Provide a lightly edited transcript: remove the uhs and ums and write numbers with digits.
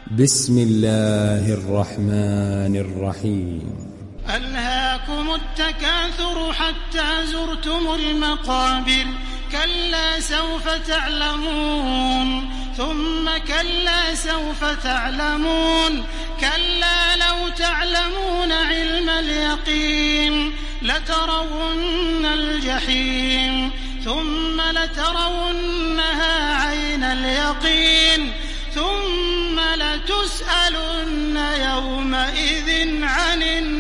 بسم الله الرحمن الرحيم. ألهاكم التكاثر حتى زرتم المقابر كلا سوف تعلمون ثم كلا سوف تعلمون كلا لو تعلمون علم اليقين لترون الجحيم ثم لترونها عين اليقين ثم لتسألن يومئذ عن النعيم.